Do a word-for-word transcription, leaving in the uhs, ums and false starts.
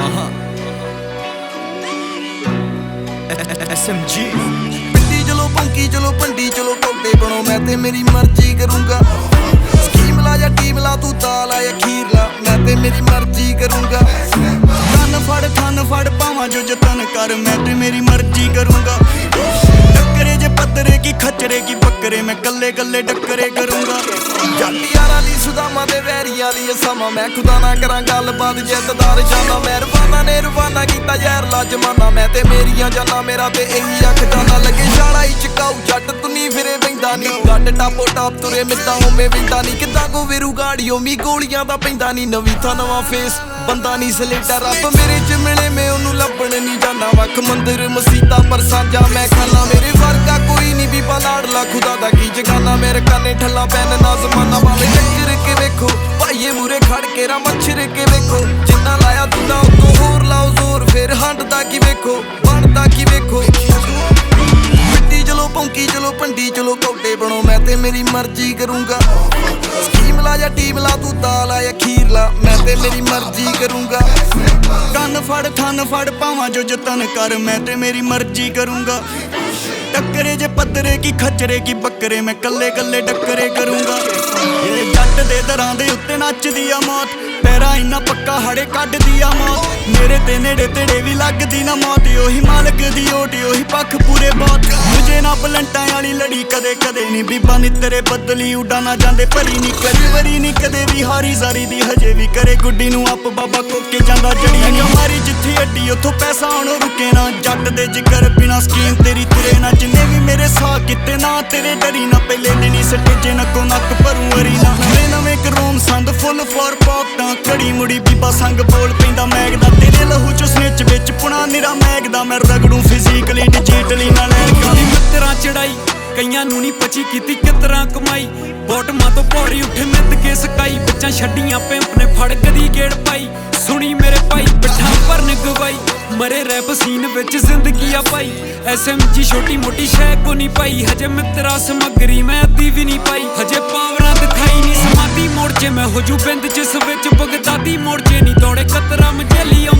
S M G पिंडी चलो पंकी चलो पंडी चलो कौटे बनो मैं ते मेरी मर्जी करूंगा। स्कीम ला या टीम ला तू ताला या खीर ला मैं ते मेरी मर्जी करूंगा। थन फड़ थन फड़ पावा जो जतन कर मैं ते मेरी मर्जी करूंगा। डकरे जे पत्तरे की खचरे की बकरे मैं कल्ले कल्ले डकरे करूंगा। जाटी यारा ली सुदामा दे वैरियां ली समा मैं खुदा ना करा गलबात जिद्ददार जाना। मेहरबाना ने रवाना कीता यार ला जमाना मैं ते मेरियां जाना मेरा ते यही अख जाना। लगे शाला ही चकाऊ जट तुनी फिरे बैंदा नी गड्ड टापो टाप तुरे मिलदा होमे बिंदा नी किदा को वेरू गाड़ियों मी गोलियां दा पैंदा नी। नवी था नवा फेस बंदा नी सलेटा रब मेरे च मिले मैं ओनू लभण नी जाना। वख मंदिर मसीता पर सांझा मैं खाना मेरे वर्गा कोई नी भी लाडला खुदा दा की जगाना। मेरे काने ठल्ला पैन ना जमाना वाले टक्कर के वेखो भाईए मूरे खड़ के रा मच्छर के वेखो। जिन्ना लाया तुदा उतो होर लाओ जोर फिर हंडदा की वेखो बनदा की वेखो। मिट्टी चलो भौंकी चलो पंडी चलो कौटे बनो मैं ते मेरी मर्जी करूंगा। स्कीम ला या टीम ला तू ताला या खीर ला मैं ते मेरी मर्जी करूंगा। कन फड़ थन फड़ पावा जो जतन कर मैं ते मेरी मर्जी करूंगा। टक्करे जे पत्तरे की खचरे की बकरे मैं कल्ले कल्ले डकरे करूंगा। ये जट दे दरां दे उत्ते नचदी आ मौत पैरा इन्ना पक्का हड़े कड्डदी आ मौत। मेरे ते नेड़े तेड़े भी लगदी ना मौत ओही मालक दी ओट ओही पक्ख पूरे बहुत। मुझे ना पलंटां वाली लड़ी कदे कदे नी बीबा नी तेरे बदली उड़ा ना जांदे भरी नी कदे वरी नी कदे भी हारी जारी दी हजे भी करे गुड्डी नू आप बाबा कोके जांदा जड़ी मारी जिੱਥੇ अड्डी उथों पैसा आउणों रुके ना। जट दे जिगर बिना स्कीम तेरी तुरे ना जिन्ने भी मेरे साह किते ना तेरे डरी ना। पहले दिन ही सटेजे नक्को नक भरूं अरी ना नवे नवे करोम संद फुल फॉर पॉपटां घड़ी मुड़ी बीबा संग बोल पैंदा मैगदा तेरे लहू चो स्निच विच पुणा निरा मैगदा। मैं रगड़ू फिजिकली डिजिटली ना लैरका मित्तरां चढ़ाई कईयां नूं नी पची कीती कितरां कमाई। बॉटमां तो पौड़ी उठे मित के सकाई बच्चां छड्डियां पिंप ने फड़ गदी गेड़ पाई। सुनी मेरे भाई बिठा भरन गवाई मरे रैप सीन विच जिंदगी आ पाई। एस एम जी छोटी मोटी शै को नी पाई हजे मित्रा समगरी मैं अद्धी भी नी पाई। हजे पावरां दिखाई नी समाधी मोड़ चे मैं हो जू बिंद जिस विच बगदादी मोड़ चे नी दौड़े कतरा मजेली